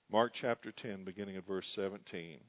Mark chapter 10, beginning at verse 17.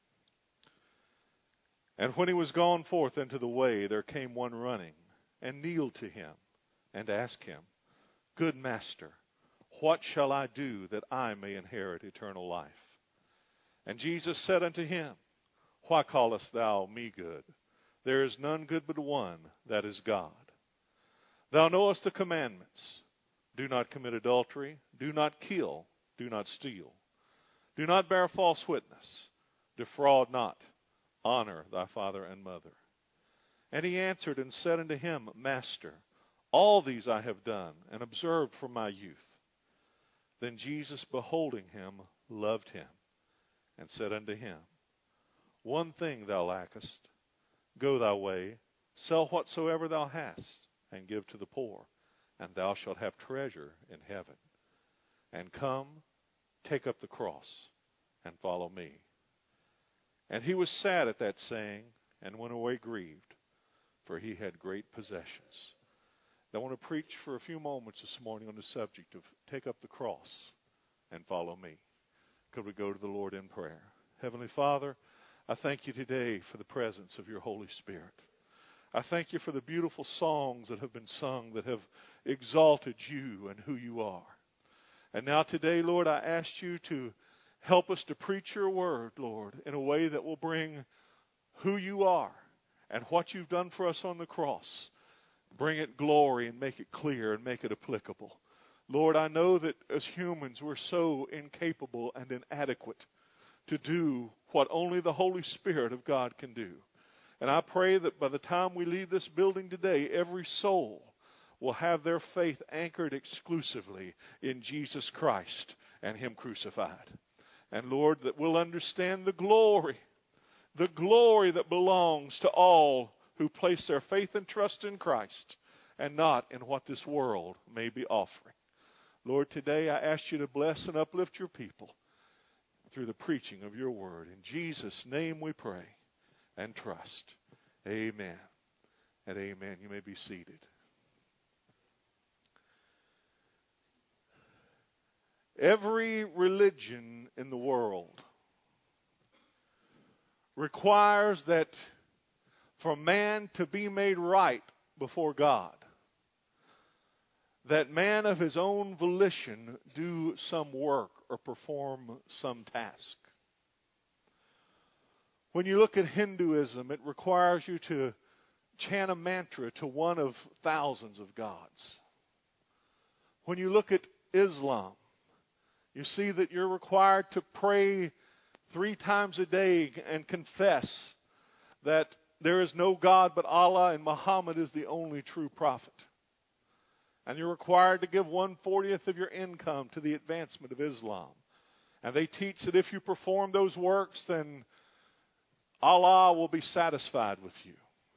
And when he was gone forth into the way, there came one running, and kneeled to him, and asked him, Good master, what shall I do that I may inherit eternal life? And Jesus said unto him, Why callest thou me good? There is none good but one, that is God. Thou knowest the commandments. Do not commit adultery. Do not kill. Do not steal. Do not bear false witness. Defraud not. Honor thy father and mother. And he answered and said unto him, Master, all these I have done, and observed from my youth. Then Jesus, beholding him, loved him, and said unto him, One thing thou lackest. Go thy way, sell whatsoever thou hast, and give to the poor, and thou shalt have treasure in heaven. And come, take up the cross, and follow me. And he was sad at that saying, and went away grieved, for he had great possessions. I want to preach for a few moments this morning on the subject of take up the cross and follow me. Could we go to the Lord in prayer? Heavenly Father, I thank you today for the presence of your Holy Spirit. I thank you for the beautiful songs that have been sung that have exalted you and who you are. And now today, Lord, I ask you to help us to preach your word, Lord, in a way that will bring who you are and what you've done for us on the cross. Bring it glory and make it clear and make it applicable. Lord, I know that as humans we're so incapable and inadequate to do what only the Holy Spirit of God can do. And I pray that by the time we leave this building today, every soul will have their faith anchored exclusively in Jesus Christ and Him crucified. And Lord, that we'll understand the glory that belongs to all who place their faith and trust in Christ and not in what this world may be offering. Lord, today I ask you to bless and uplift your people through the preaching of your word. In Jesus' name we pray and trust. Amen and amen. You may be seated. Every religion in the world requires that for man to be made right before God, that man of his own volition do some work or perform some task. When you look at Hinduism, it requires you to chant a mantra to one of thousands of gods. When you look at Islam, you see that you're required to pray 3 times a day and confess that there is no God but Allah and Muhammad is the only true prophet. And you're required to give 1/40 of your income to the advancement of Islam. And they teach that if you perform those works, then Allah will be satisfied with you.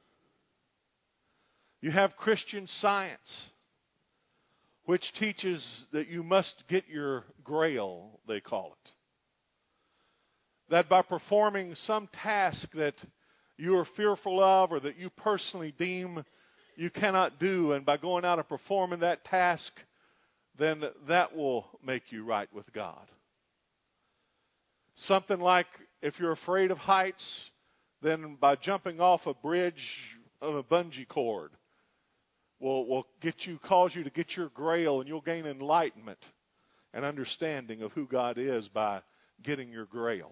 You have Christian Science, which teaches that you must get your grail, they call it. That by performing some task that you are fearful of or that you personally deem you cannot do, and by going out and performing that task, then that will make you right with God. Something like if you're afraid of heights, then by jumping off a bridge on a bungee cord will cause you to get your grail, and you'll gain enlightenment and understanding of who God is by getting your grail.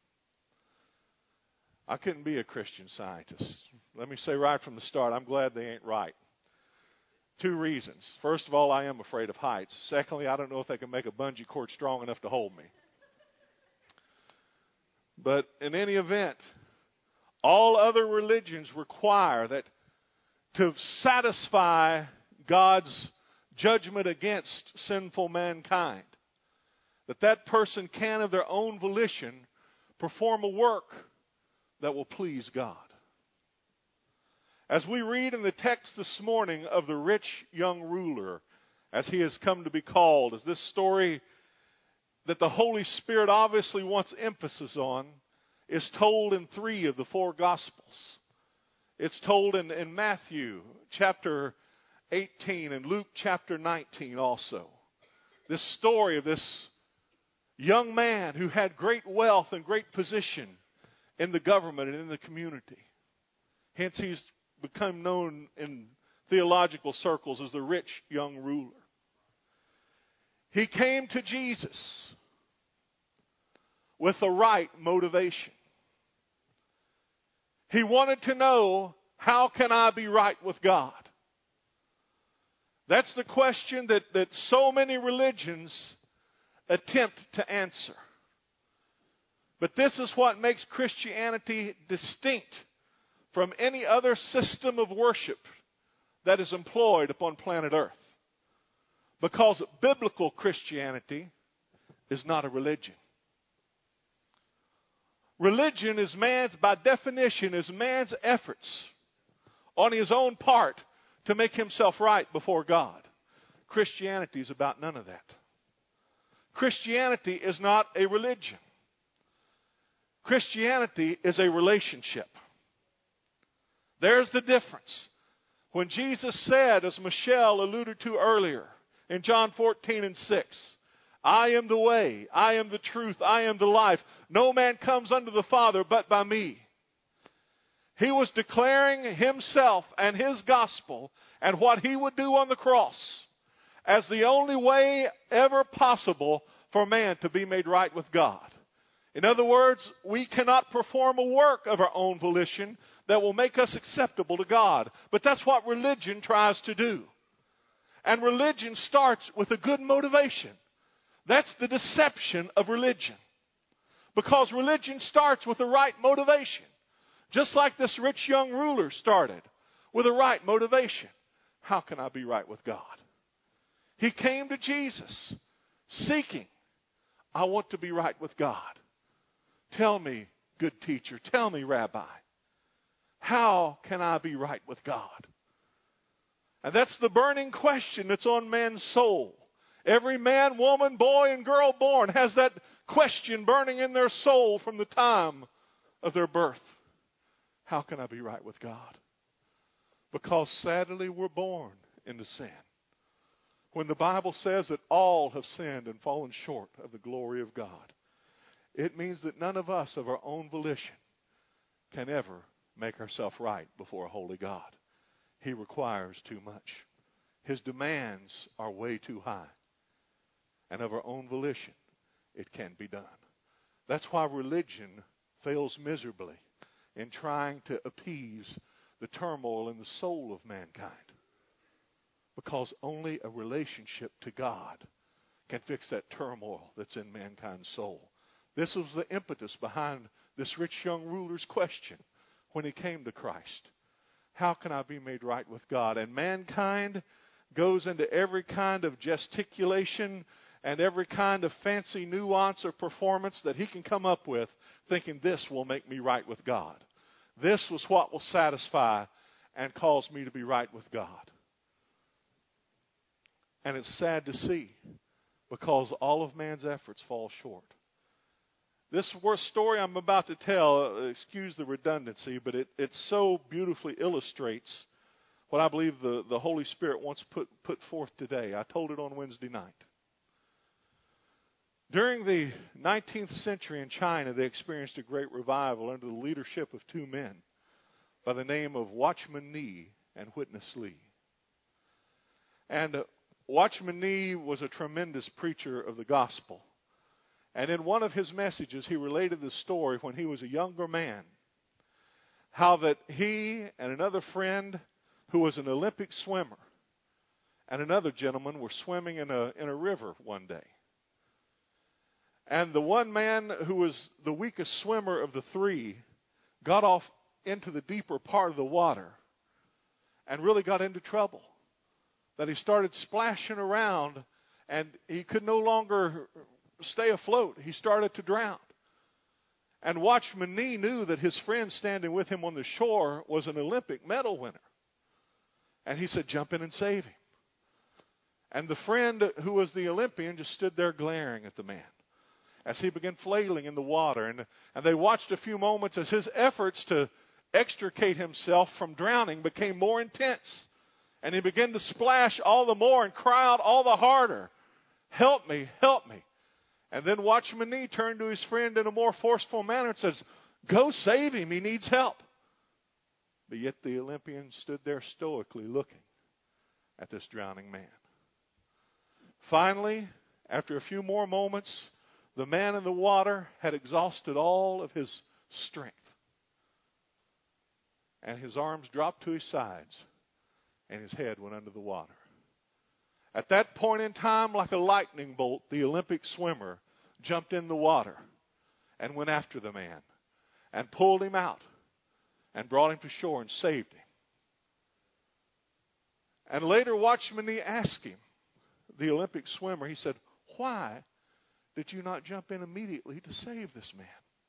I couldn't be a Christian Scientist. Let me say right from the start, I'm glad they ain't right. 2 reasons. First of all, I am afraid of heights. Secondly, I don't know if they can make a bungee cord strong enough to hold me. But in any event, all other religions require that to satisfy God's judgment against sinful mankind, that person can of their own volition perform a work that will please God. As we read in the text this morning of the rich young ruler, as he has come to be called, as this story that the Holy Spirit obviously wants emphasis on is told in 3 of the 4 Gospels. It's told in Matthew chapter 18 and Luke chapter 19 also. This story of this young man who had great wealth and great position in the government and in the community. Hence, he's become known in theological circles as the rich young ruler. He came to Jesus with the right motivation. He wanted to know, how can I be right with God? That's the question that so many religions attempt to answer. But this is what makes Christianity distinct from any other system of worship that is employed upon planet Earth. Because biblical Christianity is not a religion. Religion is by definition, is man's efforts on his own part to make himself right before God. Christianity is about none of that. Christianity is not a religion. Christianity is a relationship. There's the difference. When Jesus said, as Michelle alluded to earlier, in John 14:6, I am the way, I am the truth, I am the life. No man comes unto the Father but by me. He was declaring himself and his gospel and what he would do on the cross as the only way ever possible for man to be made right with God. In other words, we cannot perform a work of our own volition that will make us acceptable to God. But that's what religion tries to do. And religion starts with a good motivation. That's the deception of religion. Because religion starts with the right motivation. Just like this rich young ruler started with a right motivation. How can I be right with God? He came to Jesus seeking, I want to be right with God. Tell me, good teacher, tell me, Rabbi, how can I be right with God? And that's the burning question that's on man's soul. Every man, woman, boy, and girl born has that question burning in their soul from the time of their birth. How can I be right with God? Because sadly we're born into sin. When the Bible says that all have sinned and fallen short of the glory of God, it means that none of us of our own volition can ever make ourselves right before a holy God. He requires too much. His demands are way too high. And of our own volition, it can't be done. That's why religion fails miserably in trying to appease the turmoil in the soul of mankind. Because only a relationship to God can fix that turmoil that's in mankind's soul. This was the impetus behind this rich young ruler's question when he came to Christ. How can I be made right with God? And mankind goes into every kind of gesticulation and every kind of fancy nuance or performance that he can come up with, thinking this will make me right with God. This was what will satisfy and cause me to be right with God. And it's sad to see, because all of man's efforts fall short. This story I'm about to tell, excuse the redundancy, but it so beautifully illustrates what I believe the Holy Spirit wants to put forth today. I told it on Wednesday night. During the 19th century in China, they experienced a great revival under the leadership of two men by the name of Watchman Nee and Witness Lee. And Watchman Nee was a tremendous preacher of the gospel. And in one of his messages, he related the story when he was a younger man, how that he and another friend who was an Olympic swimmer and another gentleman were swimming in a river one day. And the one man who was the weakest swimmer of the three got off into the deeper part of the water and really got into trouble. That he started splashing around and he could no longer stay afloat. He started to drown. And Watchman Nee knew that his friend standing with him on the shore was an Olympic medal winner. And he said, jump in and save him. And the friend who was the Olympian just stood there glaring at the man as he began flailing in the water. And they watched a few moments as his efforts to extricate himself from drowning became more intense. And he began to splash all the more and cry out all the harder, help me, help me. And then Watchman Nee turned to his friend in a more forceful manner and says, "Go save him. He needs help." But yet the Olympian stood there stoically looking at this drowning man. Finally, after a few more moments, the man in the water had exhausted all of his strength. And his arms dropped to his sides, and his head went under the water. At that point in time, like a lightning bolt, the Olympic swimmer jumped in the water and went after the man and pulled him out and brought him to shore and saved him. And later, Watchman Nee asked him, the Olympic swimmer, he said, "Why did you not jump in immediately to save this man?"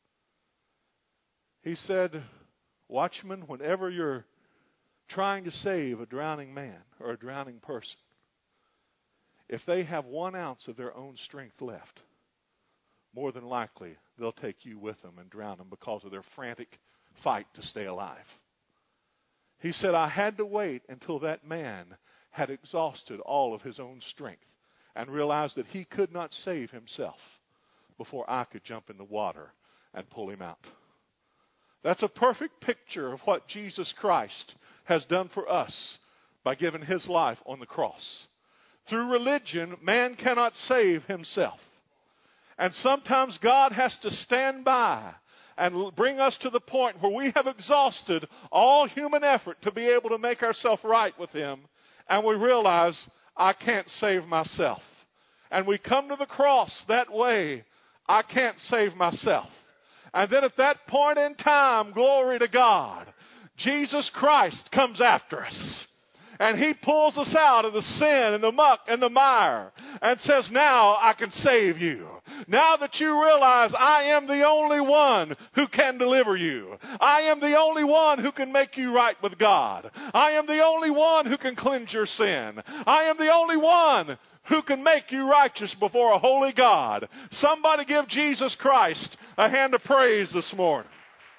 He said, "Watchman, whenever you're trying to save a drowning man or a drowning person, if they have 1 ounce of their own strength left, more than likely they'll take you with them and drown them because of their frantic fight to stay alive." He said, "I had to wait until that man had exhausted all of his own strength and realized that he could not save himself before I could jump in the water and pull him out." That's a perfect picture of what Jesus Christ has done for us by giving his life on the cross. Through religion, man cannot save himself. And sometimes God has to stand by and bring us to the point where we have exhausted all human effort to be able to make ourselves right with him. And we realize, I can't save myself. And we come to the cross that way. I can't save myself. And then at that point in time, glory to God, Jesus Christ comes after us. And he pulls us out of the sin and the muck and the mire and says, "Now I can save you. Now that you realize I am the only one who can deliver you. I am the only one who can make you right with God. I am the only one who can cleanse your sin. I am the only one who can make you righteous before a holy God." Somebody give Jesus Christ a hand of praise this morning.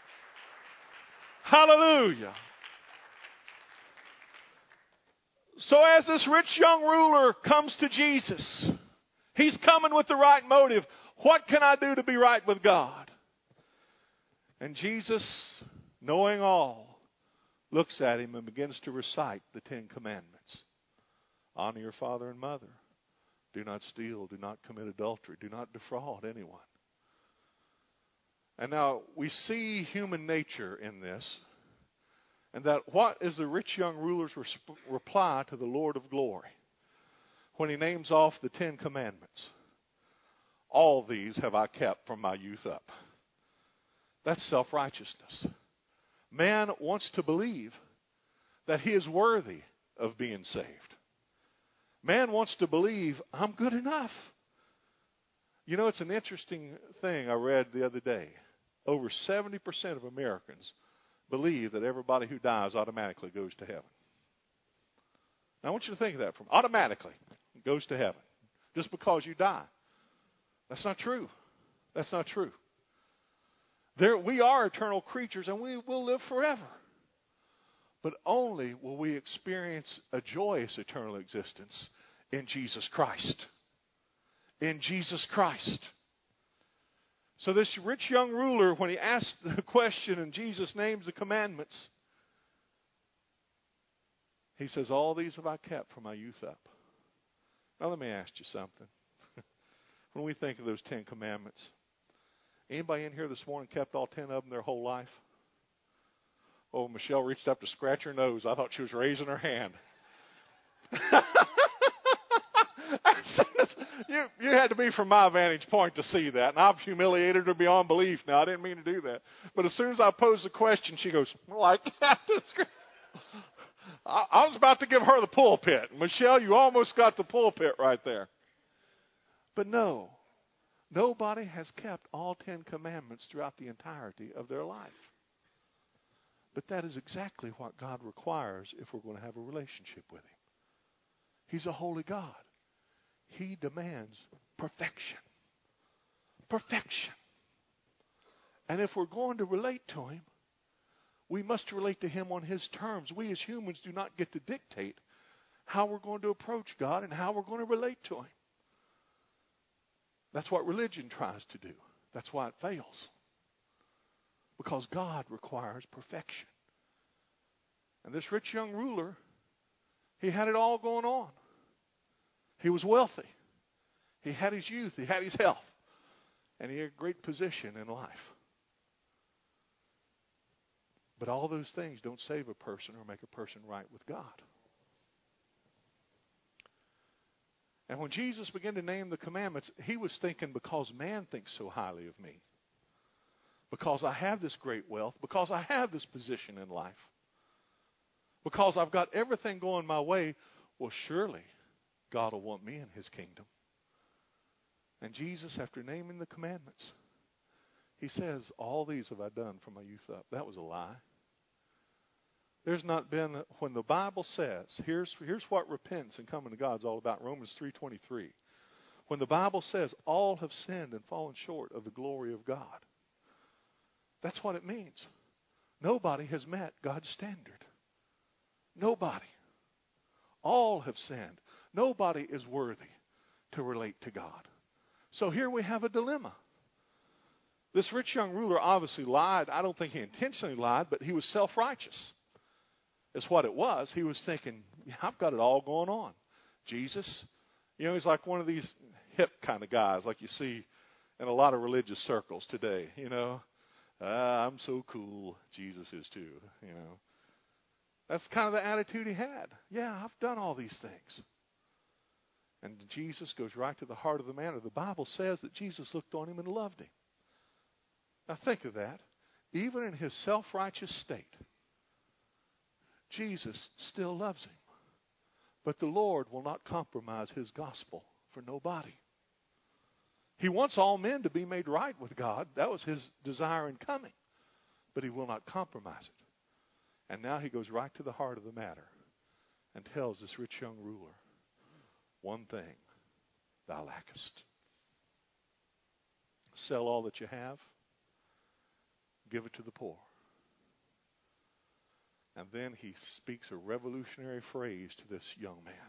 Hallelujah. So as this rich young ruler comes to Jesus, he's coming with the right motive. What can I do to be right with God? And Jesus, knowing all, looks at him and begins to recite the 10 Commandments. Honor your father and mother. Do not steal. Do not commit adultery. Do not defraud anyone. And now we see human nature in this. And that what is the rich young ruler's reply to the Lord of glory when he names off the 10 Commandments? All these have I kept from my youth up. That's self-righteousness. Man wants to believe that he is worthy of being saved. Man wants to believe, I'm good enough. You know, it's an interesting thing I read the other day. Over 70% of Americans believe that everybody who dies automatically goes to heaven. Now, I want you to think of that from automatically goes to heaven just because you die. That's not true. That's not true. We are eternal creatures and we will live forever. But only will we experience a joyous eternal existence in Jesus Christ. In Jesus Christ. So this rich young ruler, when he asked the question and Jesus names the commandments, he says, all these have I kept from my youth up. Now let me ask you something. When we think of those 10 commandments, anybody in here this morning kept all 10 of them their whole life? Oh, Michelle reached up to scratch her nose. I thought she was raising her hand. You had to be from my vantage point to see that. And I've humiliated her beyond belief now. I didn't mean to do that. But as soon as I posed the question, she goes, like that. I was about to give her the pulpit. Michelle, you almost got the pulpit right there. But no, nobody has kept all 10 commandments throughout the entirety of their life. But that is exactly what God requires if we're going to have a relationship with him. He's a holy God. He demands perfection. Perfection. And if we're going to relate to him, we must relate to him on his terms. We as humans do not get to dictate how we're going to approach God and how we're going to relate to him. That's what religion tries to do. That's why it fails. Because God requires perfection. And this rich young ruler, he had it all going on. He was wealthy. He had his youth. He had his health. And he had a great position in life. But all those things don't save a person or make a person right with God. And when Jesus began to name the commandments, he was thinking, because man thinks so highly of me, because I have this great wealth, because I have this position in life, because I've got everything going my way, well, surely God will want me in his kingdom. And Jesus, after naming the commandments, he says, all these have I done from my youth up. That was a lie. There's not been, when the Bible says, here's what repentance and coming to God is all about, Romans 3:23. When the Bible says all have sinned and fallen short of the glory of God, that's what it means. Nobody has met God's standard. Nobody. All have sinned. Nobody is worthy to relate to God. So here we have a dilemma. This rich young ruler obviously lied. I don't think he intentionally lied, but he was self-righteous. Is what it was. He was thinking, yeah, I've got it all going on. Jesus, he's like one of these hip kind of guys like you see in a lot of religious circles today, I'm so cool. Jesus is too, That's kind of the attitude he had. Yeah, I've done all these things. And Jesus goes right to the heart of the matter. The Bible says that Jesus looked on him and loved him. Now think of that. Even in his self-righteous state, Jesus still loves him. But the Lord will not compromise his gospel for nobody. He wants all men to be made right with God. That was his desire in coming. But he will not compromise it. And now he goes right to the heart of the matter and tells this rich young ruler, one thing thou lackest. Sell all that you have, give it to the poor. And then he speaks a revolutionary phrase to this young man.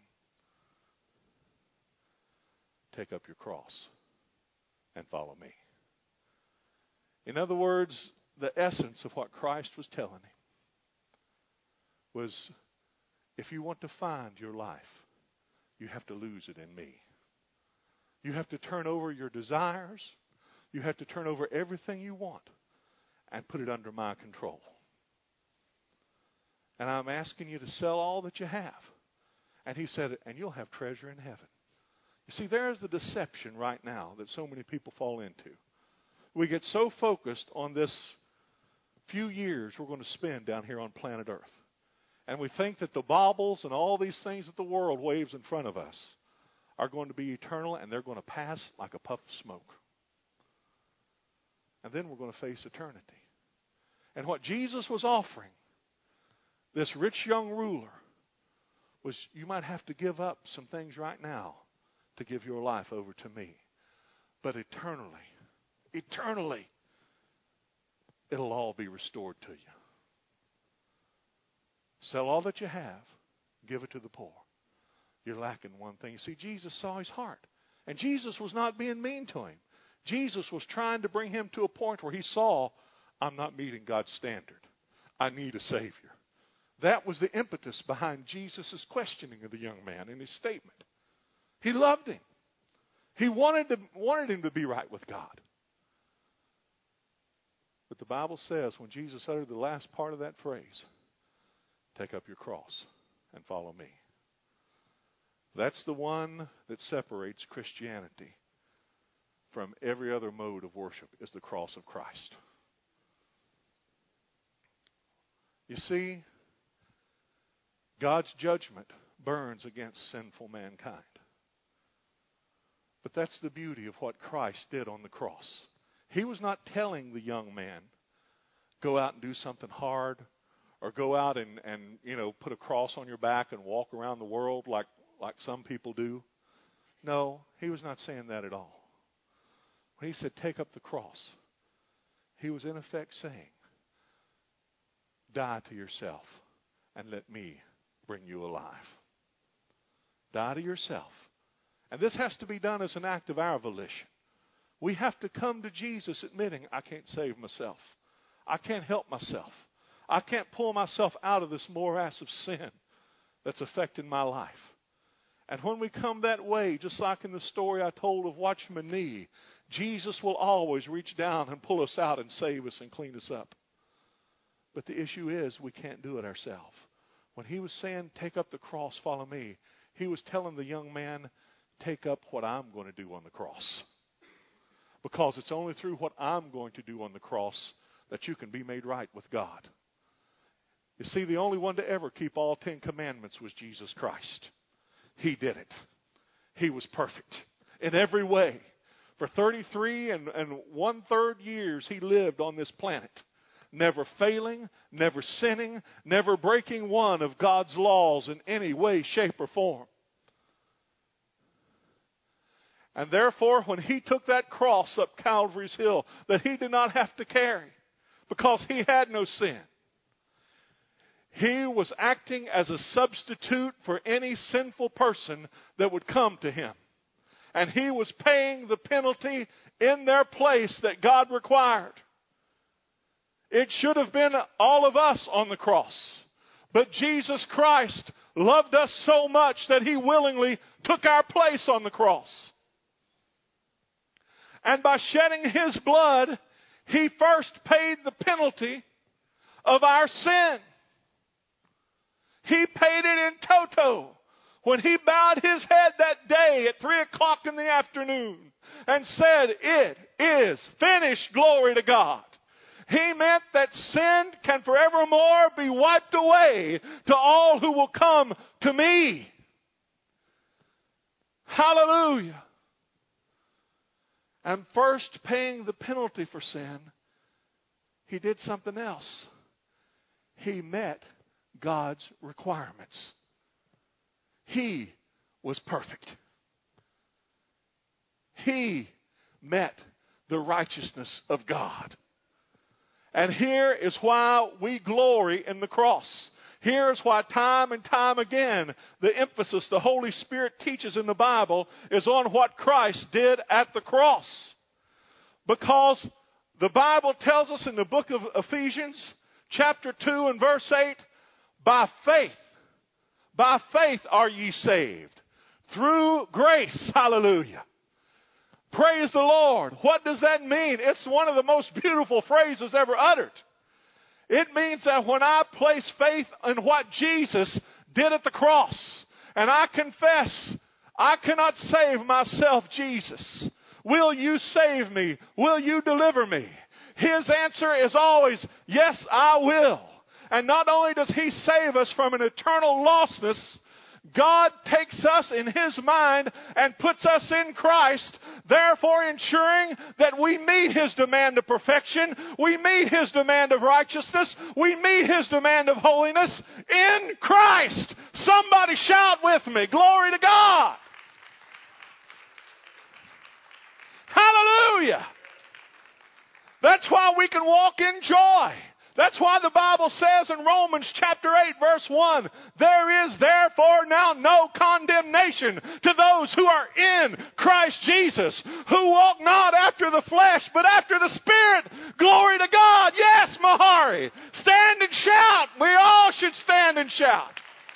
Take up your cross and follow me. In other words, the essence of what Christ was telling him was, if you want to find your life, you have to lose it in me. You have to turn over your desires. You have to turn over everything you want and put it under my control. And I'm asking you to sell all that you have. And he said, and you'll have treasure in heaven. You see, there's the deception right now that so many people fall into. We get so focused on this few years we're going to spend down here on planet Earth. And we think that the baubles and all these things that the world waves in front of us are going to be eternal, and they're going to pass like a puff of smoke. And then we're going to face eternity. And what Jesus was offering this rich young ruler was, you might have to give up some things right now to give your life over to me. But eternally, it'll all be restored to you. Sell all that you have, give it to the poor. You're lacking one thing. You see, Jesus saw his heart. And Jesus was not being mean to him. Jesus was trying to bring him to a point where he saw, I'm not meeting God's standard. I need a Savior. That was the impetus behind Jesus' questioning of the young man in his statement. He loved him. He wanted him to be right with God. But the Bible says when Jesus uttered the last part of that phrase, take up your cross and follow me. That's the one that separates Christianity from every other mode of worship, is the cross of Christ. You see, God's judgment burns against sinful mankind. But that's the beauty of what Christ did on the cross. He was not telling the young man, go out and do something hard, or go out and put a cross on your back and walk around the world like some people do. No, he was not saying that at all. When he said, take up the cross, he was in effect saying, die to yourself and let me bring you alive. Die to yourself. And this has to be done as an act of our volition. We have to come to Jesus admitting, I can't save myself. I can't help myself. I can't pull myself out of this morass of sin that's affecting my life. And when we come that way, just like in the story I told of Watchman Nee, Jesus will always reach down and pull us out and save us and clean us up. But the issue is we can't do it ourselves. When he was saying, take up the cross, follow me, he was telling the young man, take up what I'm going to do on the cross. Because it's only through what I'm going to do on the cross that you can be made right with God. You see, the only one to ever keep all 10 commandments was Jesus Christ. He did it. He was perfect in every way. For 33 and 1/3 years he lived on this planet, never failing, never sinning, never breaking one of God's laws in any way, shape, or form. And therefore, when he took that cross up Calvary's hill that he did not have to carry because he had no sin, he was acting as a substitute for any sinful person that would come to him. And he was paying the penalty in their place that God required. It should have been all of us on the cross. But Jesus Christ loved us so much that he willingly took our place on the cross. And by shedding his blood, he first paid the penalty of our sin. He paid it in toto when he bowed his head that day at 3 o'clock in the afternoon and said, it is finished, glory to God. He meant that sin can forevermore be wiped away to all who will come to me. Hallelujah. And first paying the penalty for sin, he did something else. He met God's requirements. He was perfect. He met the righteousness of God. And here is why we glory in the cross. Here's why time and time again the emphasis the Holy Spirit teaches in the Bible is on what Christ did at the cross. Because the Bible tells us in the book of Ephesians, chapter 2 and verse 8, by faith are ye saved, through grace, hallelujah. Praise the Lord. What does that mean? It's one of the most beautiful phrases ever uttered. It means that when I place faith in what Jesus did at the cross, and I confess, I cannot save myself, Jesus. Will you save me? Will you deliver me? His answer is always, yes, I will. And not only does he save us from an eternal lostness, God takes us in his mind and puts us in Christ, therefore ensuring that we meet his demand of perfection, we meet his demand of righteousness, we meet his demand of holiness in Christ. Somebody shout with me, glory to God. Hallelujah. That's why we can walk in joy. That's why the Bible says in Romans chapter 8 verse 1, there is therefore now no condemnation to those who are in Christ Jesus, who walk not after the flesh, but after the Spirit. Glory to God. Yes, Mahari. Stand and shout. We all should stand and shout.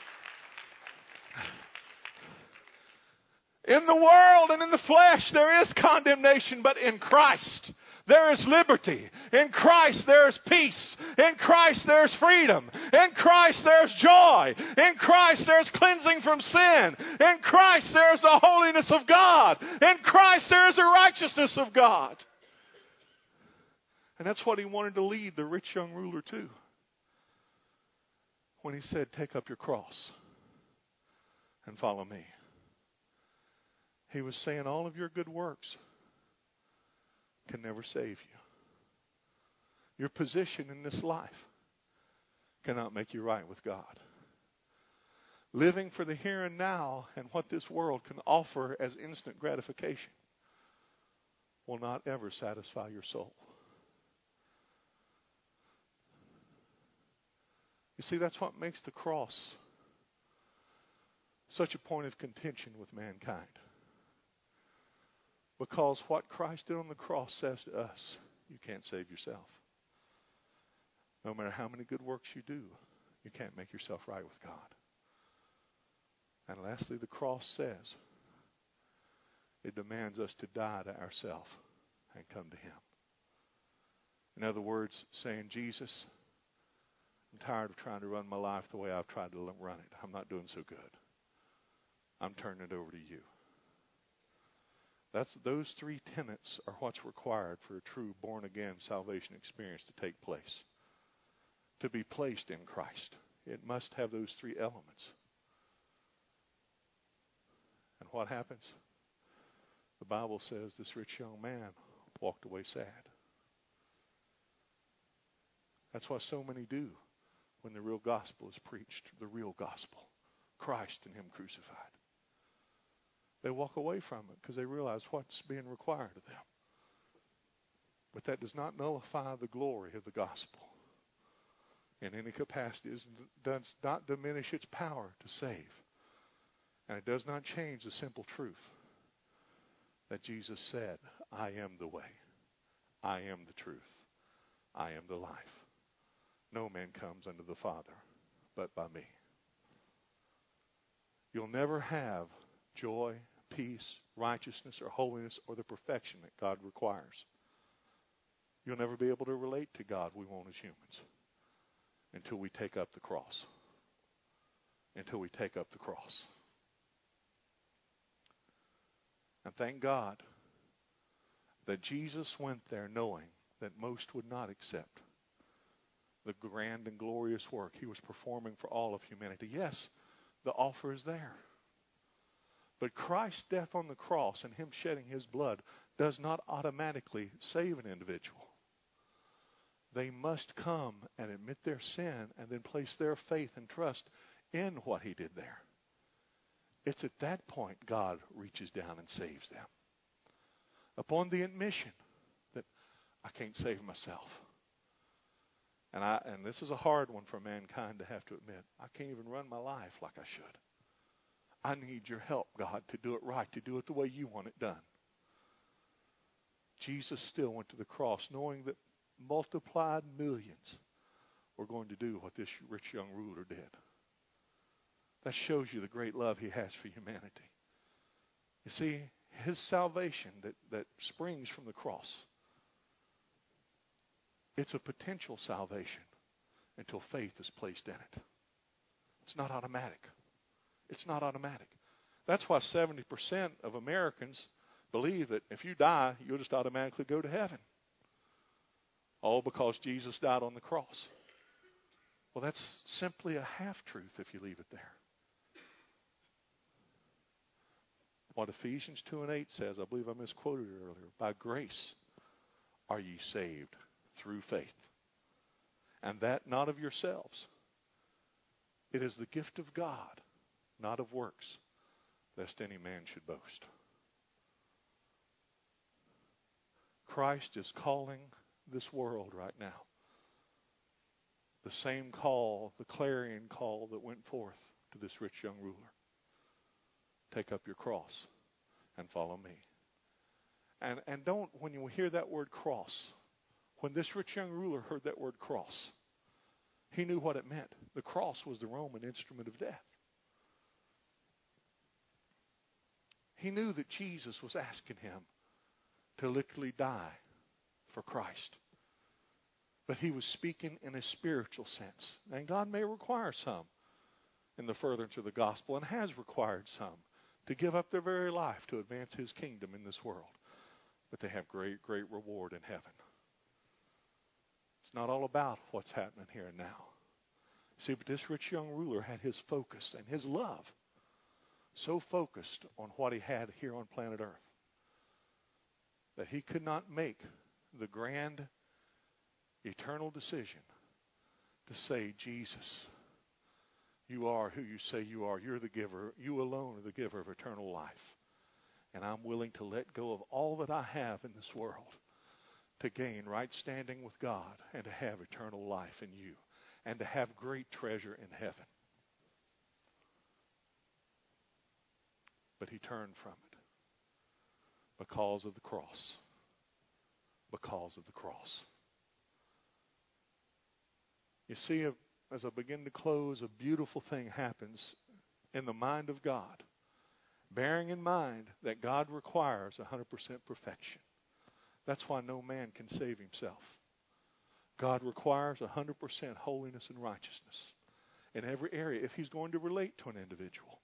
In the world and in the flesh there is condemnation, but in Christ there is liberty. In Christ there is peace. In Christ there is freedom. In Christ there is joy. In Christ there is cleansing from sin. In Christ there is the holiness of God. In Christ there is the righteousness of God. And that's what he wanted to lead the rich young ruler to when he said, take up your cross and follow me. He was saying all of your good works can never save you. Your position in this life cannot make you right with God. Living for the here and now and what this world can offer as instant gratification will not ever satisfy your soul. You see, that's what makes the cross such a point of contention with mankind. Because what Christ did on the cross says to us, you can't save yourself. No matter how many good works you do, you can't make yourself right with God. And lastly, the cross says it demands us to die to ourselves and come to Him. In other words, saying, Jesus, I'm tired of trying to run my life the way I've tried to run it. I'm not doing so good. I'm turning it over to you. Those three tenets are what's required for a true born-again salvation experience to take place. To be placed in Christ, it must have those three elements. And what happens? The Bible says this rich young man walked away sad. That's what so many do when the real gospel is preached. The real gospel. Christ and Him crucified. They walk away from it because they realize what's being required of them. But that does not nullify the glory of the gospel in any capacity. It does not diminish its power to save. And it does not change the simple truth that Jesus said, I am the way, I am the truth, I am the life. No man comes unto the Father but by me. You'll never have joy, peace, righteousness, or holiness, or the perfection that God requires. You'll never be able to relate to God we won't as humans until we take up the cross. Until we take up the cross. And thank God that Jesus went there knowing that most would not accept the grand and glorious work He was performing for all of humanity. Yes, the offer is there. But Christ's death on the cross and Him shedding His blood does not automatically save an individual. They must come and admit their sin and then place their faith and trust in what He did there. It's at that point God reaches down and saves them. Upon the admission that I can't save myself. And this is a hard one for mankind to have to admit. I can't even run my life like I should. I need your help, God, to do it right, to do it the way you want it done. Jesus still went to the cross knowing that multiplied millions were going to do what this rich young ruler did. That shows you the great love He has for humanity. You see, His salvation that springs from the cross, it's a potential salvation until faith is placed in it. It's not automatic. It's not automatic. That's why 70% of Americans believe that if you die, you'll just automatically go to heaven. All because Jesus died on the cross. Well, that's simply a half-truth if you leave it there. What Ephesians 2:8 says, I believe I misquoted it earlier, by grace are ye saved through faith. And that not of yourselves. It is the gift of God, not of works, lest any man should boast. Christ is calling this world right now. The same call, the clarion call that went forth to this rich young ruler. Take up your cross and follow me. And don't, when you hear that word cross, when this rich young ruler heard that word cross, he knew what it meant. The cross was the Roman instrument of death. He knew that Jesus was asking him to literally die for Christ. But he was speaking in a spiritual sense. And God may require some in the furtherance of the gospel, and has required some to give up their very life to advance His kingdom in this world. But they have great, great reward in heaven. It's not all about what's happening here and now. See, but this rich young ruler had his focus and his love so focused on what he had here on planet Earth that he could not make the grand eternal decision to say, Jesus, you are who you say you are. You're the giver. You alone are the giver of eternal life. And I'm willing to let go of all that I have in this world to gain right standing with God and to have eternal life in you and to have great treasure in heaven. But he turned from it. Because of the cross. Because of the cross. You see, as I begin to close, a beautiful thing happens in the mind of God, bearing in mind that God requires 100% perfection. That's why no man can save himself. God requires 100% holiness and righteousness in every area if he's going to relate to an individual.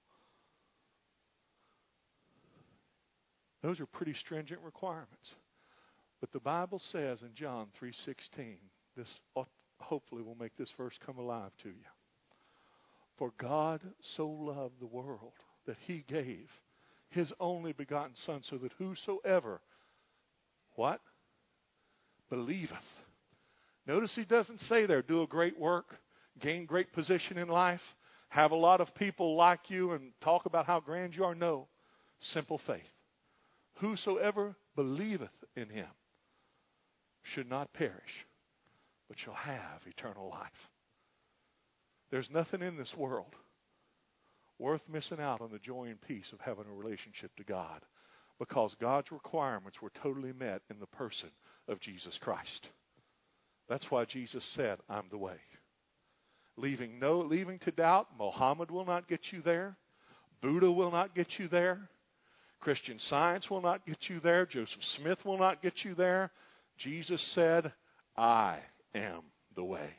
Those are pretty stringent requirements. But the Bible says in John 3:16, this hopefully will make this verse come alive to you. For God so loved the world that he gave his only begotten Son, so that whosoever, what? Believeth. Notice he doesn't say there, do a great work, gain great position in life, have a lot of people like you and talk about how grand you are. No, simple faith. Whosoever believeth in him should not perish, but shall have eternal life. There's nothing in this world worth missing out on the joy and peace of having a relationship to God, because God's requirements were totally met in the person of Jesus Christ. That's why Jesus said, I'm the way. Leaving to doubt, Muhammad will not get you there. Buddha will not get you there. Christian Science will not get you there. Joseph Smith will not get you there. Jesus said, I am the way.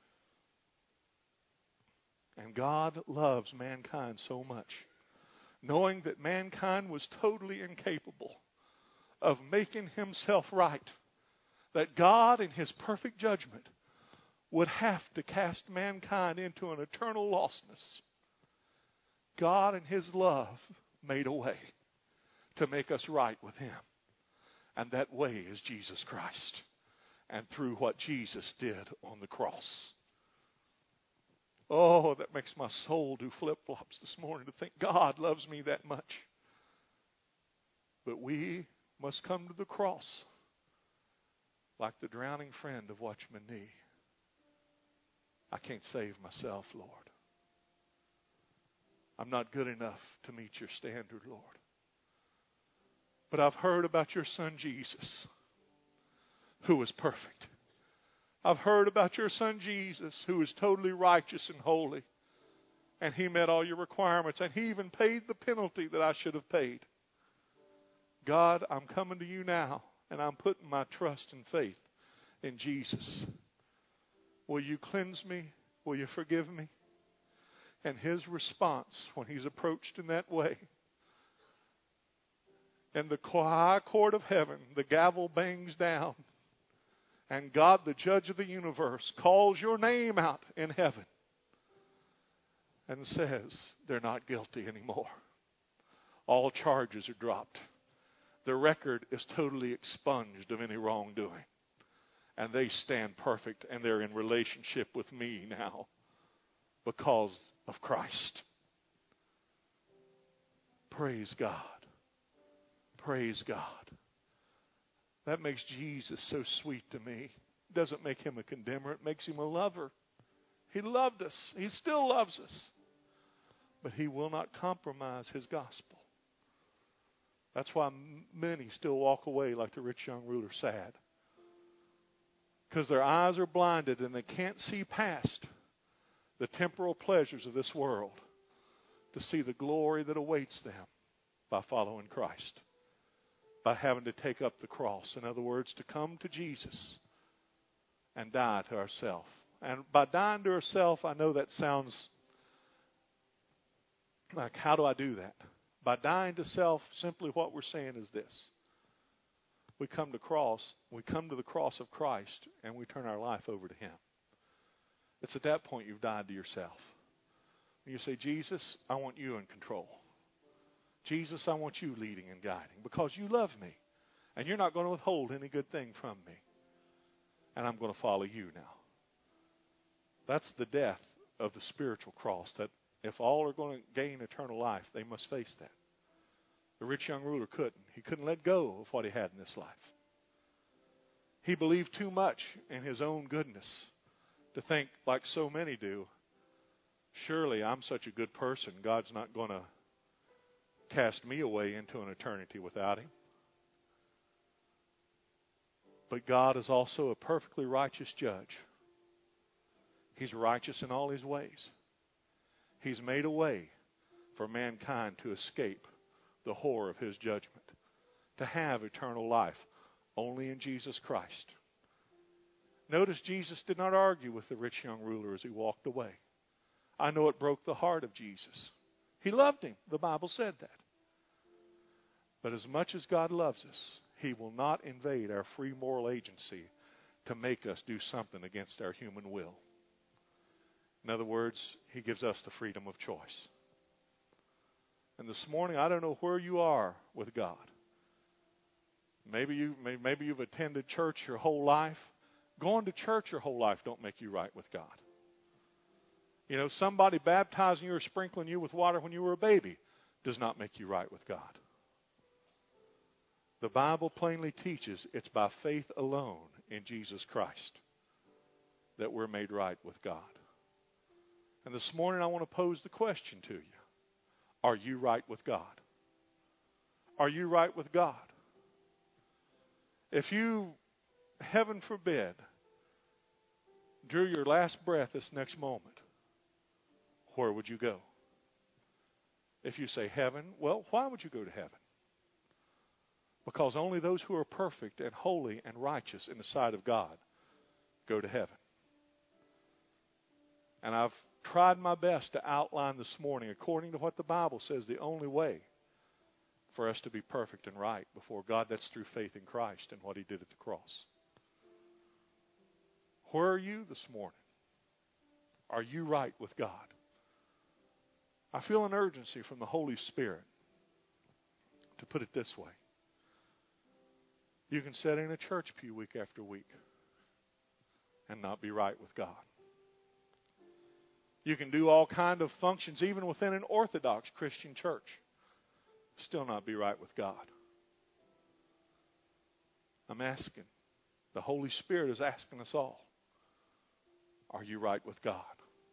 And God loves mankind so much, knowing that mankind was totally incapable of making himself right, that God in his perfect judgment would have to cast mankind into an eternal lostness. God in his love made a way to make us right with him. And that way is Jesus Christ. And through what Jesus did on the cross. Oh, that makes my soul do flip-flops this morning to think God loves me that much. But we must come to the cross like the drowning friend of Watchman Nee. I can't save myself, Lord. I'm not good enough to meet your standard, Lord. But I've heard about your Son Jesus, who was perfect. I've heard about your Son Jesus, who is totally righteous and holy. And he met all your requirements. And he even paid the penalty that I should have paid. God, I'm coming to you now, and I'm putting my trust and faith in Jesus. Will you cleanse me? Will you forgive me? And his response when he's approached in that way, in the high court of heaven, the gavel bangs down. And God, the judge of the universe, calls your name out in heaven and says, they're not guilty anymore. All charges are dropped. The record is totally expunged of any wrongdoing. And they stand perfect, and they're in relationship with me now because of Christ. Praise God. Praise God. That makes Jesus so sweet to me. It doesn't make him a condemner. It makes him a lover. He loved us. He still loves us. But he will not compromise his gospel. That's why many still walk away like the rich young ruler, sad. Because their eyes are blinded and they can't see past the temporal pleasures of this world to see the glory that awaits them by following Christ. By having to take up the cross. In other words, to come to Jesus and die to ourselves. And by dying to ourselves, I know that sounds like, how do I do that? By dying to self, simply what we're saying is this. We come to the cross of Christ, and we turn our life over to him. It's at that point you've died to yourself. And you say, Jesus, I want you in control. Jesus, I want you leading and guiding because you love me. And you're not going to withhold any good thing from me. And I'm going to follow you now. That's the death of the spiritual cross, that if all are going to gain eternal life, they must face that. The rich young ruler couldn't. He couldn't let go of what he had in this life. He believed too much in his own goodness to think, like so many do, surely I'm such a good person, God's not going to cast me away into an eternity without him. But God is also a perfectly righteous judge. He's righteous in all His ways. He's made a way for mankind to escape the horror of His judgment, to have eternal life only in Jesus Christ. Notice Jesus did not argue with the rich young ruler as he walked away. I know it broke the heart of Jesus. He loved him. The Bible said that. But as much as God loves us, He will not invade our free moral agency to make us do something against our human will. In other words, He gives us the freedom of choice. And this morning, I don't know where you are with God. Maybe you've attended church your whole life. Going to church your whole life don't make you right with God. You know, somebody baptizing you or sprinkling you with water when you were a baby does not make you right with God. The Bible plainly teaches it's by faith alone in Jesus Christ that we're made right with God. And this morning I want to pose the question to you. Are you right with God? Are you right with God? If you, heaven forbid, drew your last breath this next moment, where would you go? If you say heaven, well, why would you go to heaven? Because only those who are perfect and holy and righteous in the sight of God go to heaven. And I've tried my best to outline this morning, according to what the Bible says, the only way for us to be perfect and right before God, that's through faith in Christ and what He did at the cross. Where are you this morning? Are you right with God? I feel an urgency from the Holy Spirit to put it this way. You can sit in a church pew week after week and not be right with God. You can do all kinds of functions even within an Orthodox Christian church, still not be right with God. I'm asking, the Holy Spirit is asking us all, are you right with God?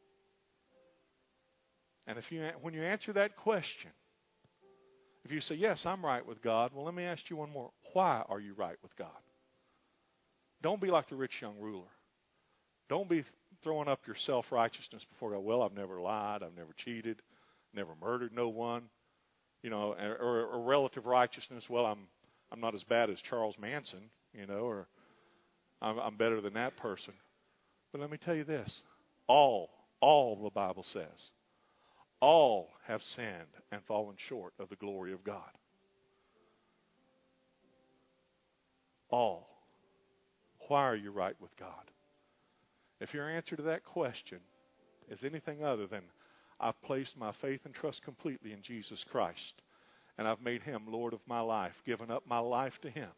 And when you answer that question, if you say, yes, I'm right with God, well, let me ask you one more. Why are you right with God? Don't be like the rich young ruler. Don't be throwing up your self-righteousness before God. Well, I've never lied. I've never cheated. Never murdered no one. You know, or relative righteousness. Well, I'm not as bad as Charles Manson, you know, or I'm better than that person. But let me tell you this. All the Bible says, all have sinned and fallen short of the glory of God. All. Why are you right with God? If your answer to that question is anything other than I've placed my faith and trust completely in Jesus Christ and I've made Him Lord of my life, given up my life to Him,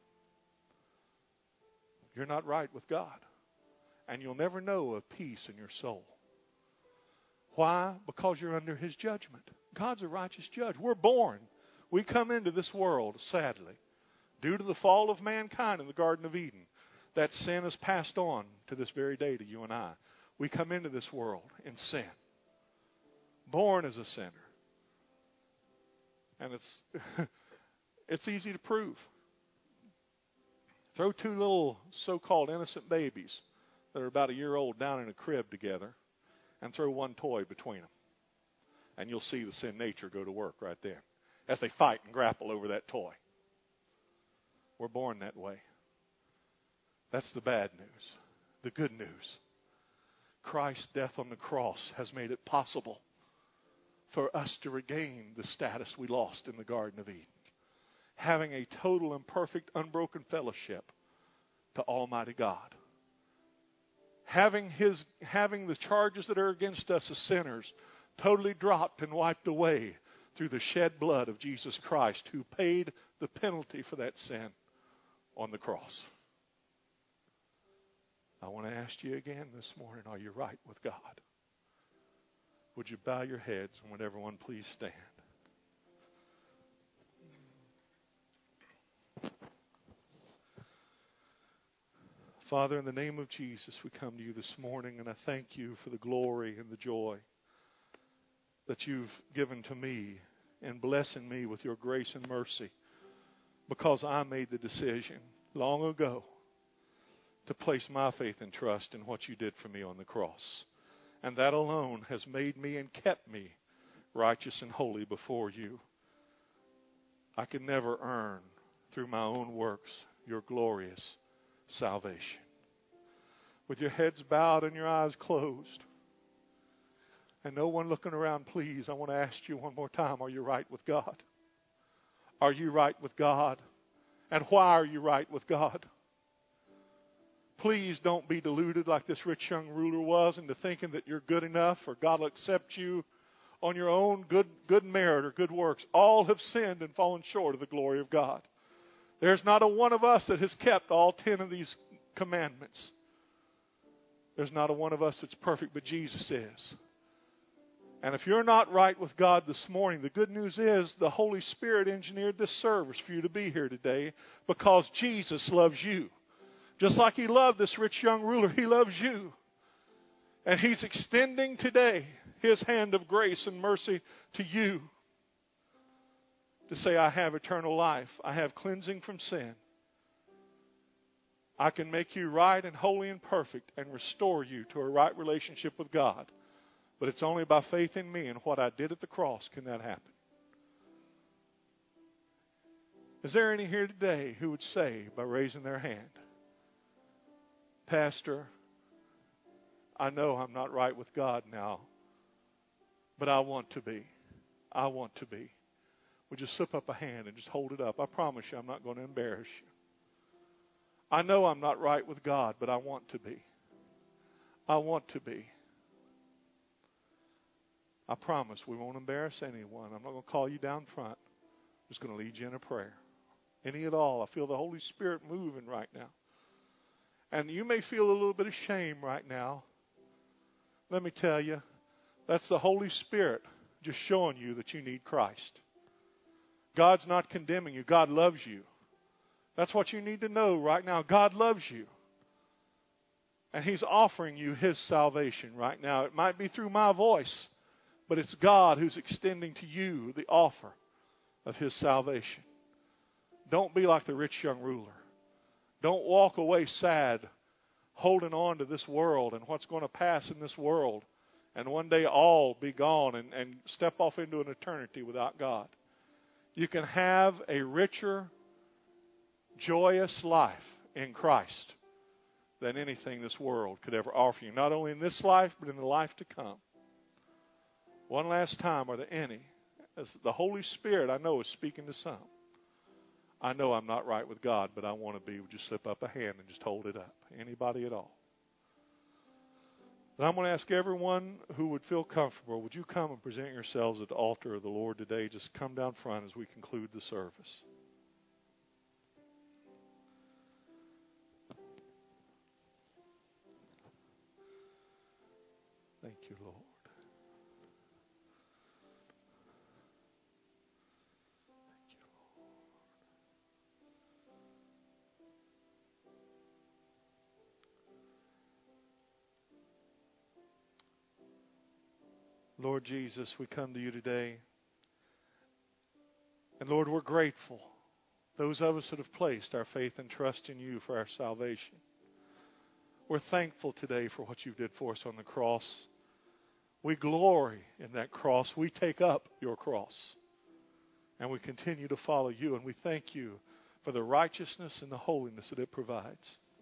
you're not right with God. And you'll never know a peace in your soul. Why? Because you're under His judgment. God's a righteous judge. We're born. We come into this world, sadly, due to the fall of mankind in the Garden of Eden. That sin has passed on to this very day to you and I. We come into this world in sin. Born as a sinner. And it's easy to prove. Throw two little so-called innocent babies that are about a year old down in a crib together and throw one toy between them. And you'll see the sin nature go to work right there as they fight and grapple over that toy. We're born that way. That's the bad news. The good news. Christ's death on the cross has made it possible for us to regain the status we lost in the Garden of Eden. Having a total and perfect, unbroken fellowship to Almighty God. Having the charges that are against us as sinners totally dropped and wiped away through the shed blood of Jesus Christ, who paid the penalty for that sin on the cross. I want to ask you again this morning, are you right with God? Would you bow your heads and would everyone please stand? Father, in the name of Jesus, we come to you this morning, and I thank you for the glory and the joy that you've given to me in blessing me with your grace and mercy, because I made the decision long ago to place my faith and trust in what you did for me on the cross. And that alone has made me and kept me righteous and holy before you. I could never earn through my own works your glorious salvation. With your heads bowed and your eyes closed, and no one looking around, please, I want to ask you one more time, are you right with God? Are you right with God? And why are you right with God? Please don't be deluded like this rich young ruler was into thinking that you're good enough or God will accept you on your own good merit or good works. All have sinned and fallen short of the glory of God. There's not a one of us that has kept all 10 of these commandments. There's not a one of us that's perfect, but Jesus is. And if you're not right with God this morning, the good news is the Holy Spirit engineered this service for you to be here today because Jesus loves you. Just like He loved this rich young ruler, He loves you. And He's extending today His hand of grace and mercy to you to say, I have eternal life. I have cleansing from sin. I can make you right and holy and perfect and restore you to a right relationship with God. But it's only by faith in me and what I did at the cross can that happen. Is there any here today who would say, by raising their hand, Pastor, I know I'm not right with God now, but I want to be. I want to be. Would you slip up a hand and just hold it up? I promise you I'm not going to embarrass you. I know I'm not right with God, but I want to be. I want to be. I promise we won't embarrass anyone. I'm not going to call you down front. I'm just going to lead you in a prayer. Any at all. I feel the Holy Spirit moving right now. And you may feel a little bit of shame right now. Let me tell you, that's the Holy Spirit just showing you that you need Christ. God's not condemning you. God loves you. That's what you need to know right now. God loves you. And He's offering you His salvation right now. It might be through my voice, but it's God who's extending to you the offer of His salvation. Don't be like the rich young ruler. Don't walk away sad, holding on to this world and what's going to pass in this world, and one day all be gone and step off into an eternity without God. You can have a richer, joyous life in Christ than anything this world could ever offer you. Not only in this life, but in the life to come. One last time, are there any? As the Holy Spirit, I know, is speaking to some. I know I'm not right with God, but I want to be. Would you slip up a hand and just hold it up? Anybody at all? But I'm going to ask everyone who would feel comfortable, would you come and present yourselves at the altar of the Lord today? Just come down front as we conclude the service. Thank you, Lord. Lord Jesus, we come to you today. And Lord, we're grateful. Those of us that have placed our faith and trust in you for our salvation. We're thankful today for what you did for us on the cross. We glory in that cross. We take up your cross. And we continue to follow you. And we thank you for the righteousness and the holiness that it provides.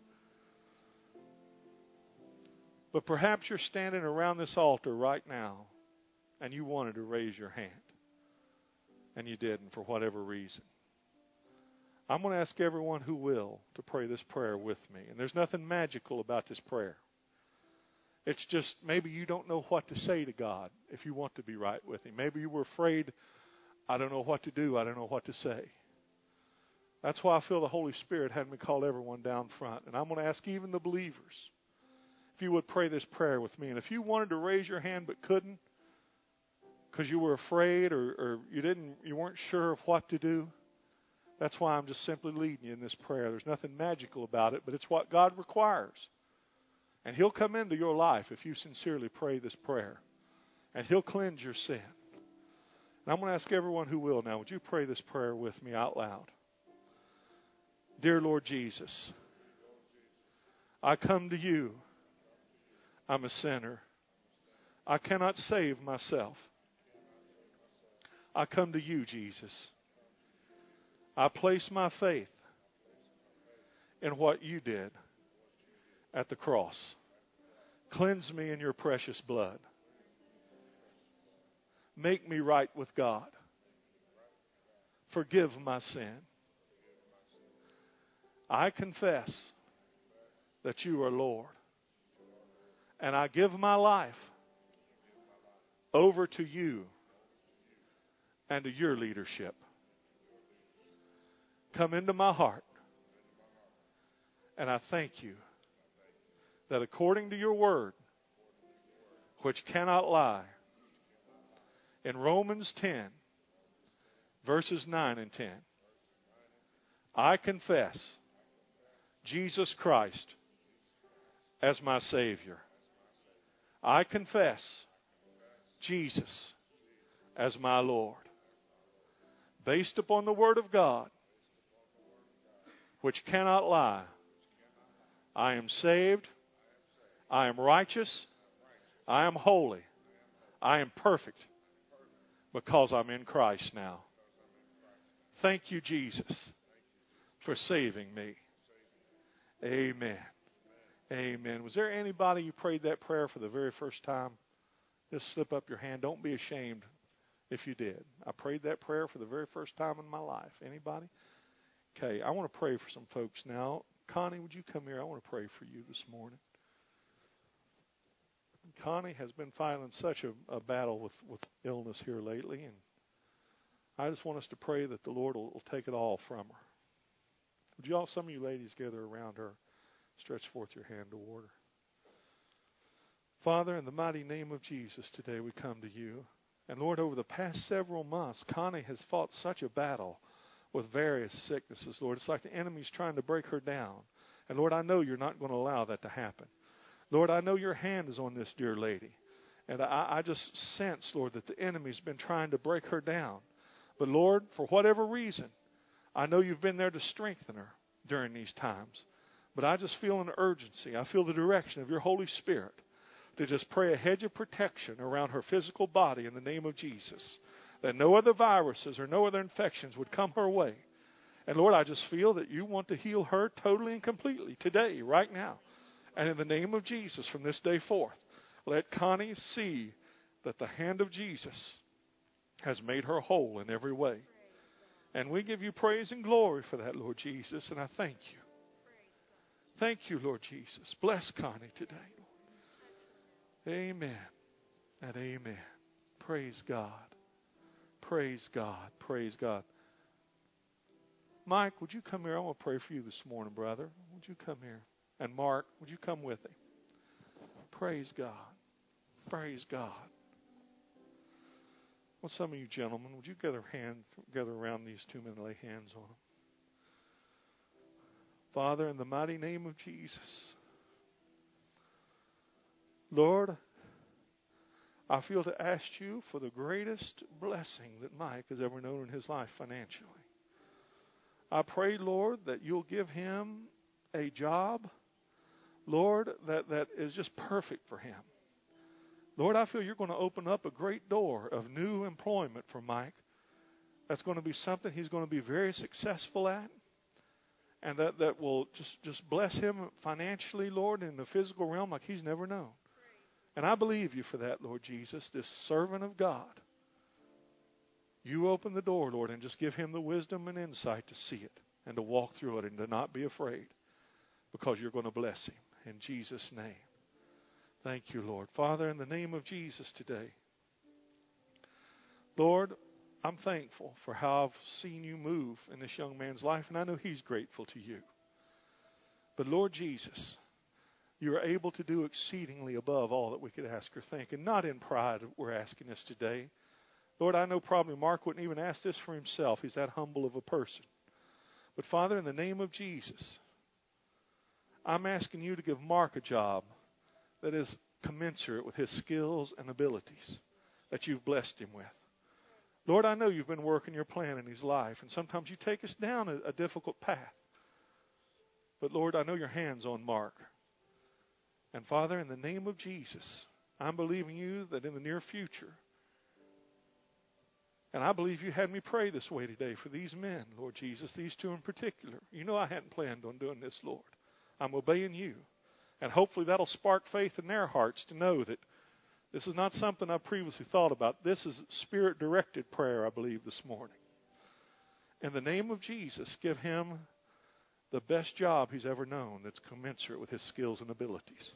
But perhaps you're standing around this altar right now and you wanted to raise your hand. And you didn't for whatever reason. I'm going to ask everyone who will to pray this prayer with me. And there's nothing magical about this prayer. It's just maybe you don't know what to say to God if you want to be right with Him. Maybe you were afraid, I don't know what to do. I don't know what to say. That's why I feel the Holy Spirit had me call everyone down front. And I'm going to ask even the believers if you would pray this prayer with me. And if you wanted to raise your hand but couldn't because you were afraid or you weren't sure of what to do, that's why I'm just simply leading you in this prayer. There's nothing magical about it, but it's what God requires. And He'll come into your life if you sincerely pray this prayer. And He'll cleanse your sin. And I'm going to ask everyone who will now, would you pray this prayer with me out loud? Dear Lord Jesus, I come to you. I'm a sinner. I cannot save myself. I come to you, Jesus. I place my faith in what you did at the cross. Cleanse me in your precious blood. Make me right with God. Forgive my sin. I confess that you are Lord. And I give my life over to you and to your leadership. Come into my heart. And I thank you that according to your word, which cannot lie, in Romans 10, verses 9 and 10, I confess Jesus Christ as my Savior. I confess Jesus as my Lord. Based upon the Word of God, which cannot lie, I am saved, I am righteous, I am holy, I am perfect, because I'm in Christ now. Thank you, Jesus, for saving me. Amen. Amen. Was there anybody who prayed that prayer for the very first time? Just slip up your hand. Don't be ashamed if you did. I prayed that prayer for the very first time in my life. Anybody? Okay, I want to pray for some folks now. Connie, would you come here? I want to pray for you this morning. Connie has been fighting such a battle with illness here lately, and I just want us to pray that the Lord will take it all from her. Would you all, some of you ladies, gather around her, stretch forth your hand toward her. Father, in the mighty name of Jesus, today we come to you. And Lord, over the past several months, Connie has fought such a battle with various sicknesses, Lord. It's like the enemy's trying to break her down. And Lord, I know you're not going to allow that to happen. Lord, I know your hand is on this dear lady. And I just sense, Lord, that the enemy's been trying to break her down. But Lord, for whatever reason, I know you've been there to strengthen her during these times. But I just feel an urgency. I feel the direction of your Holy Spirit to just pray a hedge of protection around her physical body in the name of Jesus, that no other viruses or no other infections would come her way. And Lord, I just feel that you want to heal her totally and completely today, right now. And in the name of Jesus, from this day forth, let Connie see that the hand of Jesus has made her whole in every way. And we give you praise and glory for that, Lord Jesus, and I thank you. Thank you, Lord Jesus. Bless Connie today, Lord. Amen and amen. Praise God. Praise God. Praise God. Mike, would you come here? I want to pray for you this morning, brother. Would you come here? And Mark, would you come with me? Praise God. Praise God. Well, some of you gentlemen, would you gather around these two men and lay hands on them? Father, in the mighty name of Jesus, Lord, I feel to ask you for the greatest blessing that Mike has ever known in his life financially. I pray, Lord, that you'll give him a job, Lord, that is just perfect for him. Lord, I feel you're going to open up a great door of new employment for Mike. That's going to be something he's going to be very successful at. And that will just bless him financially, Lord, in the physical realm like he's never known. And I believe you for that, Lord Jesus, this servant of God. You open the door, Lord, and just give him the wisdom and insight to see it and to walk through it and to not be afraid, because you're going to bless him. In Jesus' name. Thank you, Lord. Father, in the name of Jesus today, Lord, I'm thankful for how I've seen you move in this young man's life, and I know he's grateful to you. But Lord Jesus, you are able to do exceedingly above all that we could ask or think, and not in pride we're asking this today. Lord, I know probably Mark wouldn't even ask this for himself. He's that humble of a person. But Father, in the name of Jesus, I'm asking you to give Mark a job that is commensurate with his skills and abilities that you've blessed him with. Lord, I know you've been working your plan in his life, and sometimes you take us down a difficult path. But Lord, I know your hand's on Mark. And Father, in the name of Jesus, I'm believing you that in the near future, and I believe you had me pray this way today for these men, Lord Jesus, these two in particular. You know I hadn't planned on doing this, Lord. I'm obeying you. And hopefully that'll spark faith in their hearts to know that this is not something I previously thought about. This is Spirit-directed prayer, I believe, this morning. In the name of Jesus, give him the best job he's ever known that's commensurate with his skills and abilities.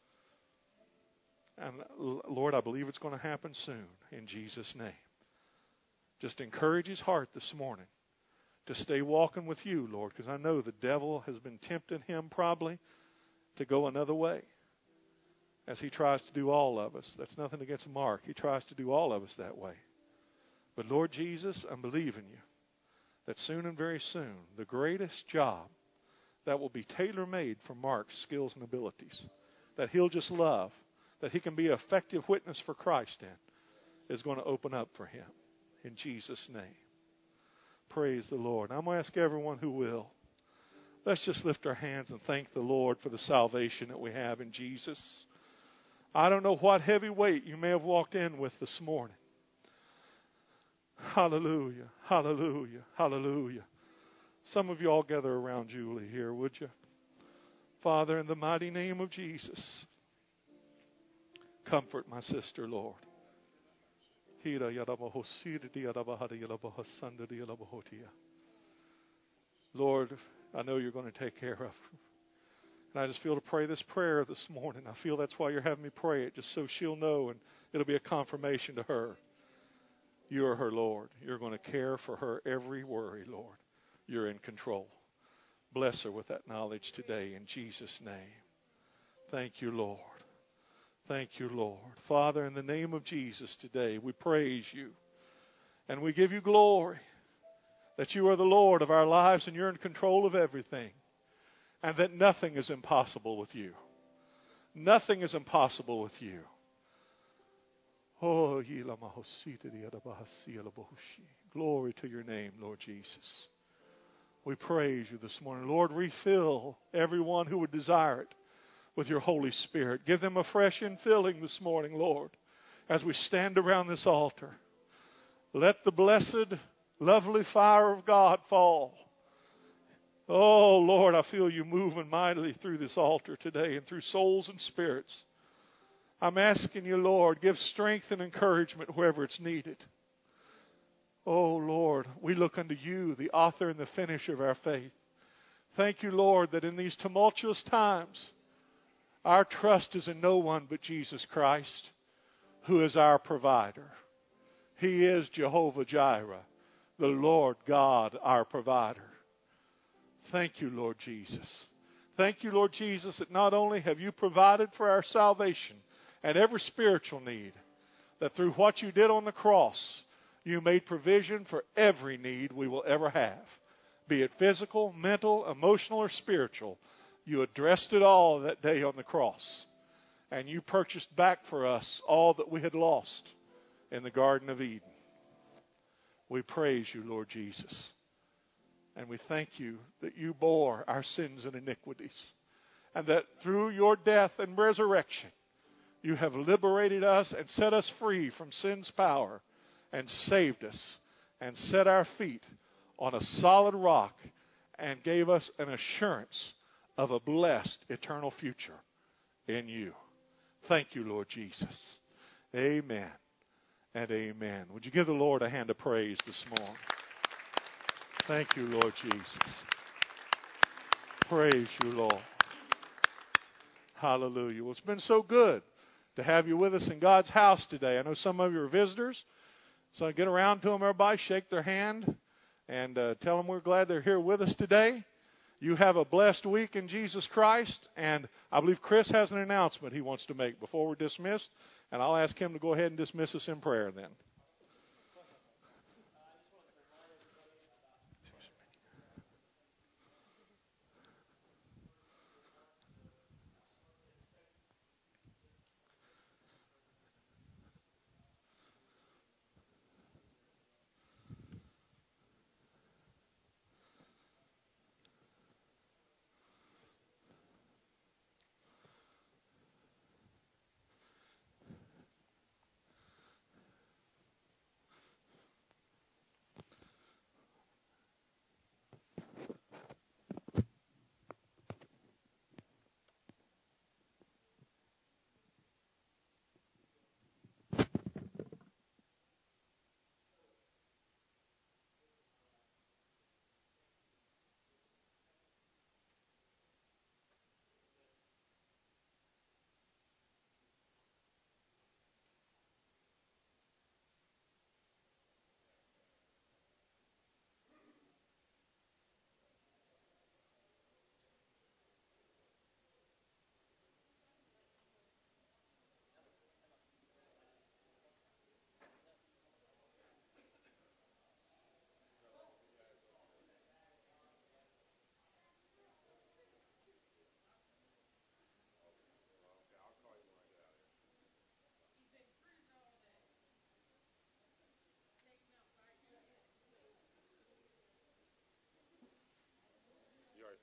And Lord, I believe it's going to happen soon in Jesus' name. Just encourage his heart this morning to stay walking with you, Lord, because I know the devil has been tempting him probably to go another way as he tries to do all of us. That's nothing against Mark. He tries to do all of us that way. But Lord Jesus, I'm believing you that soon and very soon, the greatest job that will be tailor-made for Mark's skills and abilities, that he'll just love, that he can be an effective witness for Christ in, is going to open up for him. In Jesus' name. Praise the Lord. I'm going to ask everyone who will. Let's just lift our hands and thank the Lord for the salvation that we have in Jesus. I don't know what heavy weight you may have walked in with this morning. Hallelujah, hallelujah, hallelujah. Some of you all gather around Julie here, would you? Father, in the mighty name of Jesus, comfort my sister, Lord. Lord, I know you're going to take care of her. And I just feel to pray this prayer this morning. I feel that's why you're having me pray it, just so she'll know and it'll be a confirmation to her. You are her Lord. You're going to care for her every worry, Lord. You're in control. Bless her with that knowledge today in Jesus' name. Thank you, Lord. Thank you, Lord. Father, in the name of Jesus today, we praise you and we give you glory that you are the Lord of our lives and you're in control of everything and that nothing is impossible with you. Nothing is impossible with you. Oh, glory to your name, Lord Jesus. We praise you this morning. Lord, refill everyone who would desire it with your Holy Spirit. Give them a fresh infilling this morning, Lord, as we stand around this altar. Let the blessed, lovely fire of God fall. Oh, Lord, I feel you moving mightily through this altar today and through souls and spirits. I'm asking you, Lord, give strength and encouragement wherever it's needed. Oh, Lord, we look unto you, the author and the finisher of our faith. Thank you, Lord, that in these tumultuous times, our trust is in no one but Jesus Christ, who is our provider. He is Jehovah Jireh, the Lord God, our provider. Thank you, Lord Jesus. Thank you, Lord Jesus, that not only have you provided for our salvation and every spiritual need, that through what you did on the cross, you made provision for every need we will ever have, be it physical, mental, emotional, or spiritual. You addressed it all that day on the cross. And you purchased back for us all that we had lost in the Garden of Eden. We praise you, Lord Jesus. And we thank you that you bore our sins and iniquities. And that through your death and resurrection, you have liberated us and set us free from sin's power and saved us and set our feet on a solid rock and gave us an assurance of a blessed eternal future in you. Thank you, Lord Jesus. Amen and amen. Would you give the Lord a hand of praise this morning? Thank you, Lord Jesus. Praise you, Lord. Hallelujah. Well, it's been so good to have you with us in God's house today. I know some of you are visitors, so get around to them, everybody, shake their hand, and tell them we're glad they're here with us today. You have a blessed week in Jesus Christ, and I believe Chris has an announcement he wants to make before we're dismissed, and I'll ask him to go ahead and dismiss us in prayer then.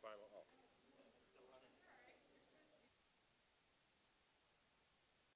final offering.